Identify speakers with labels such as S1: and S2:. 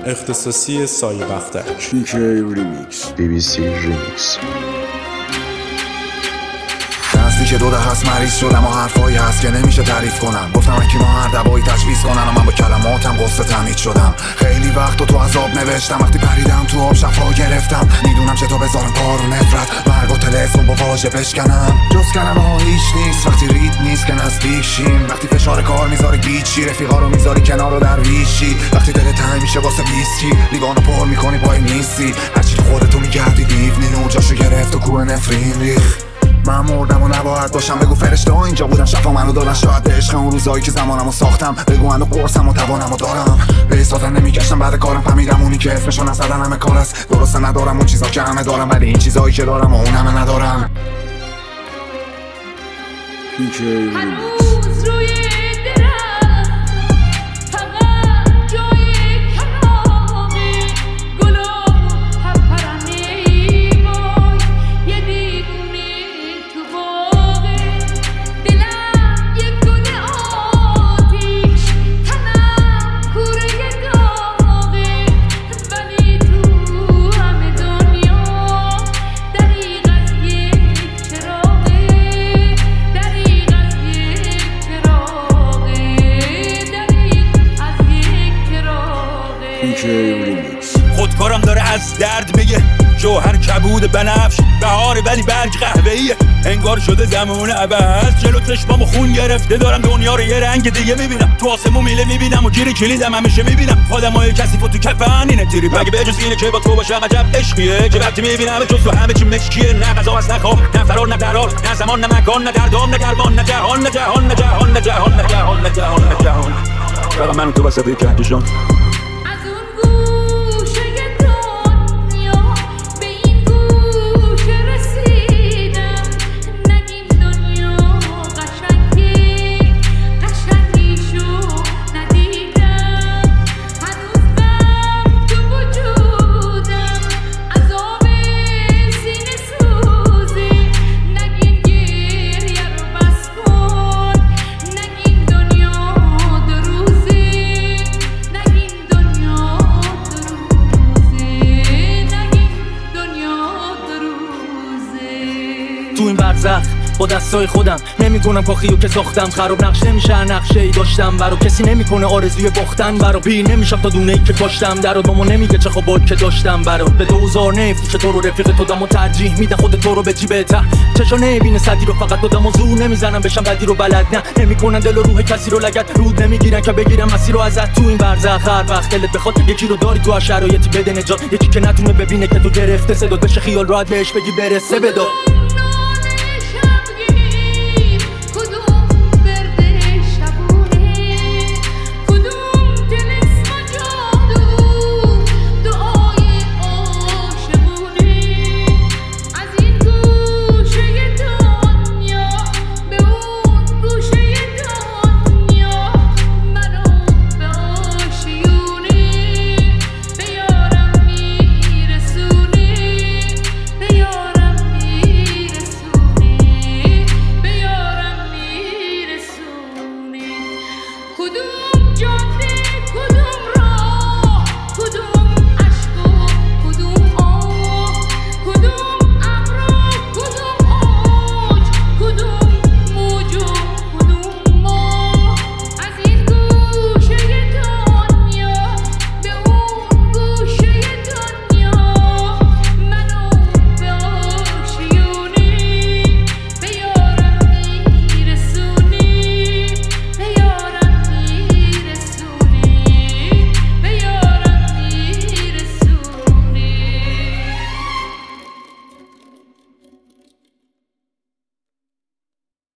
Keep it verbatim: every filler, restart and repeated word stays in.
S1: اختصاصی سایه بختک.
S2: پی کی ریمیکس، بی بی سی ریمیکس.
S3: نزدیک دو ده هست مریض شدم و حرفایی هست که نمیشه تعریف کنم. گفتم اکی ما هر دوایی تجویز کنن و من با کلماتم قصه تمید شدم. خیلی وقت و تو عذاب نوشتم، وقتی پریدم تو آب شفا گرفتم. میدونم چطور بذارم کار و نفرت مرگ و تلفن با واژه بشکنم. جز کلمه ها هیچ نیست وقتی رید نیست که نزدیک شیم. وقتی فشار کار میذاره گیچی، رفیقا رو میذاری کنار و درویشی. وقتی دلت تنگ میشه واسه ویسکی، لیوانو پر میکنی پای نیستی. هرچی تو خودتو میگردی دیوونی، نور جاشو گرفت و کوه نفرین ریخ. من مردم و نباید باشم، بگو فرشته ها اینجا بودن شفا منو دادن. شاید به عشق اون روزایی که زمانمو ساختم، بگو منو قرصم و توانمو دارم. به احساسا نمیگشتم بعد کارم، فهمیدم اونی که اسمشو نزدن همه کار است. درسته ندارم اون چیزا که همه دارم، ولی این چیزایی که دارم و اون همه ندارم.
S2: پی کی ریمیکس.
S4: خودکارم داره از درد بگه، جوهر کبود بنفش بهاره ولی برگ قهوه‌ایه. انگار شده زمان عوض، جلو چشمامو خون گرفته، دارم دنیا رو یه رنگ دیگه میبینم. تو آسمون میله میبینم و گیر کلیدم همیشه میبینم. آدمای کثیف تو کفن اینه تیری مگه به جز اینه که با تو باشم عجب عشقیه. که وقتی میبینم جز تو همه چی مشکیه، نه غذا است نه خواب نه فرار نه قرار، نه زمان نه مکان نه دردام نه درمان، نه جهان نه جهان نه جهان نه جهان نه جهان نه جهان نه جهان. فقط من تو واسه کهکشان.
S5: تو این برزخ با دستای خودم نمیکنم کاخیو که ساختم. خراب نقش نمیشه نقشه ای داشتم برا کسی نمیکنه آرزوی باختن برا. پیر نمیشم تا دونه ای که کاشتم درات ماما نمیگه چه خواب که داشتم برا. به دوزار نفروش تو رو رفیق تو دمو ترجیح میدن خود تو رو به جیب ته. چشا نمیبینه صدی رو فقط دادم و زور نمیزنم بشم بدی رو بلد نه. نمیکنن دل و روح کسی رو لگد رود نمیگیرن که بگیرم مسیر رو ازت. تو این برزخ هر وقت دلت بخواد یکی رو داری تو هر شرایطی بده نجات. یکی که نتونه ببینه که تو گرفته صدات بشه خیال راحت بهش بگی برسه بدا.